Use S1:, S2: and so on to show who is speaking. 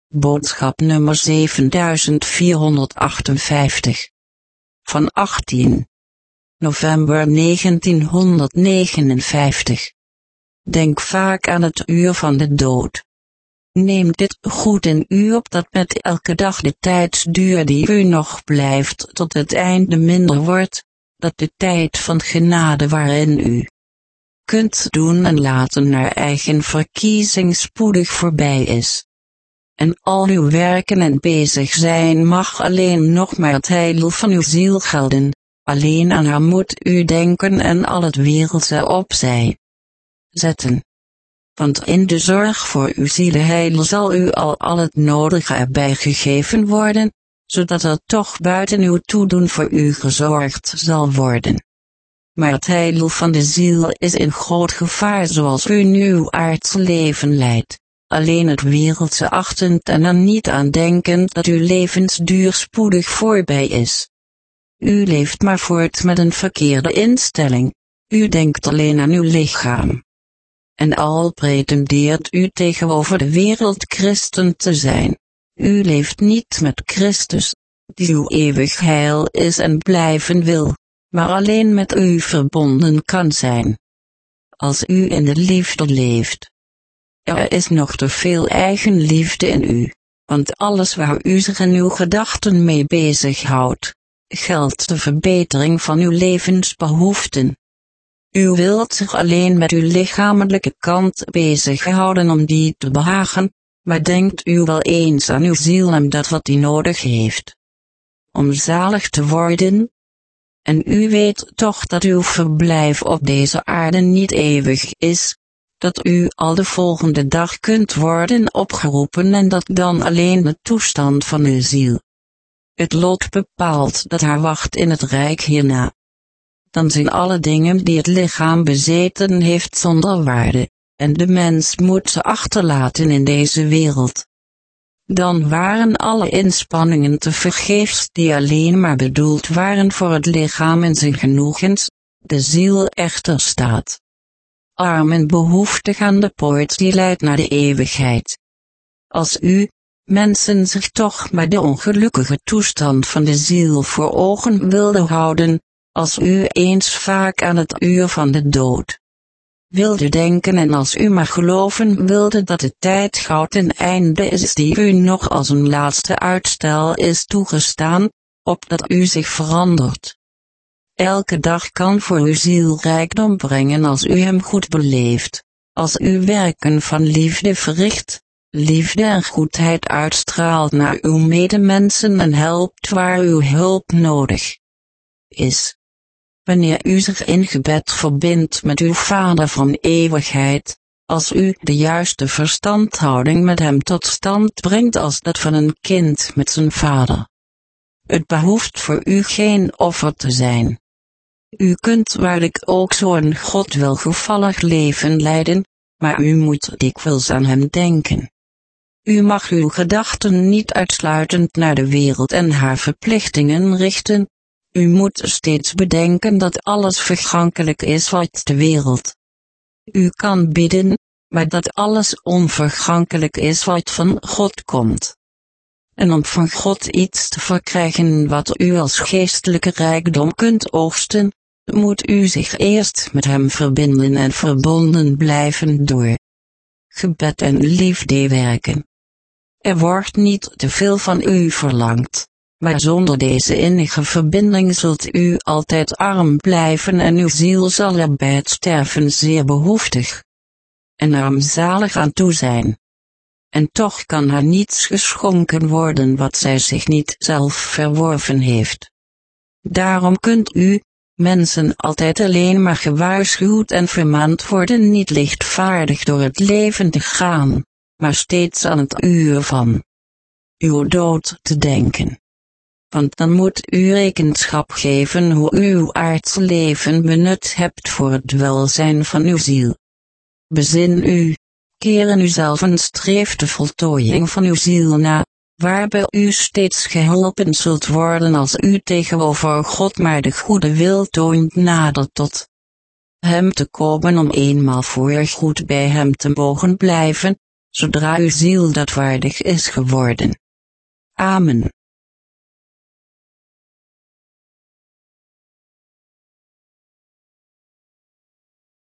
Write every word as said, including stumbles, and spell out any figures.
S1: Boodschap nummer zevenduizendvierhonderdachtenvijftig. Van achttien november negentienhonderdnegenenvijftig. Denk vaak aan het uur van de dood. Neem dit goed in u op dat met elke dag de tijdsduur die u nog blijft tot het einde minder wordt, dat de tijd van genade waarin u kunt doen en laten naar eigen verkiezing spoedig voorbij is. En al uw werken en bezig zijn mag alleen nog maar het heil van uw ziel gelden, alleen aan haar moet u denken en al het wereldse opzij zetten. Want in de zorg voor uw zielenheil zal u al al het nodige erbij gegeven worden, zodat er toch buiten uw toedoen voor u gezorgd zal worden. Maar het heil van de ziel is in groot gevaar zoals u nu uw aardse leven leidt, alleen het wereldse achtend en er niet aan denkend dat uw levensduur spoedig voorbij is. U leeft maar voort met een verkeerde instelling, u denkt alleen aan uw lichaam. En al pretendeert u tegenover de wereld christen te zijn, u leeft niet met Christus, die uw eeuwig heil is en blijven wil, maar alleen met u verbonden kan zijn. Als u in de liefde leeft. Er is nog te veel eigenliefde in u, want alles waar u zich in uw gedachten mee bezighoudt, geldt de verbetering van uw levensbehoeften. U wilt zich alleen met uw lichamelijke kant bezighouden om die te behagen, maar denkt u wel eens aan uw ziel en dat wat die nodig heeft om zalig te worden? En u weet toch dat uw verblijf op deze aarde niet eeuwig is, dat u al de volgende dag kunt worden opgeroepen en dat dan alleen de toestand van uw ziel het lot bepaalt dat haar wacht in het rijk hierna. Dan zijn alle dingen die het lichaam bezeten heeft zonder waarde, en de mens moet ze achterlaten in deze wereld. Dan waren alle inspanningen tevergeefs die alleen maar bedoeld waren voor het lichaam en zijn genoegens, de ziel echter staat arm en behoeftig aan de poort die leidt naar de eeuwigheid. Als u, mensen, zich toch maar de ongelukkige toestand van de ziel voor ogen wilde houden, als u eens vaak aan het uur van de dood wilde denken en als u maar geloven wilde dat de tijd gauw ten einde is die u nog als een laatste uitstel is toegestaan, opdat u zich verandert. Elke dag kan voor uw ziel rijkdom brengen als u hem goed beleeft, als u werken van liefde verricht, liefde en goedheid uitstraalt naar uw medemensen en helpt waar uw hulp nodig is. Wanneer u zich in gebed verbindt met uw Vader van eeuwigheid, als u de juiste verstandhouding met hem tot stand brengt als dat van een kind met zijn vader. Het behoeft voor u geen offer te zijn. U kunt waarlijk ook zo'n God welgevallig leven leiden, maar u moet dikwijls aan hem denken. U mag uw gedachten niet uitsluitend naar de wereld en haar verplichtingen richten. U moet steeds bedenken dat alles vergankelijk is wat de wereld u kan bieden, maar dat alles onvergankelijk is wat van God komt. En om van God iets te verkrijgen wat u als geestelijke rijkdom kunt oogsten, moet u zich eerst met hem verbinden en verbonden blijven door gebed en liefde werken. Er wordt niet te veel van u verlangd. Maar zonder deze innige verbinding zult u altijd arm blijven en uw ziel zal er bij het sterven zeer behoeftig en armzalig aan toe zijn. En toch kan haar niets geschonken worden wat zij zich niet zelf verworven heeft. Daarom kunt u, mensen, altijd alleen maar gewaarschuwd en vermaand worden niet lichtvaardig door het leven te gaan, maar steeds aan het uur van uw dood te denken. Want dan moet u rekenschap geven hoe u uw aardse leven benut hebt voor het welzijn van uw ziel. Bezin u, keer in uzelf en streef de voltooiing van uw ziel na, waarbij u steeds geholpen zult worden als u tegenover God maar de goede wil toont nader tot hem te komen om eenmaal voorgoed bij hem te mogen blijven, zodra uw ziel dat waardig is geworden. Amen.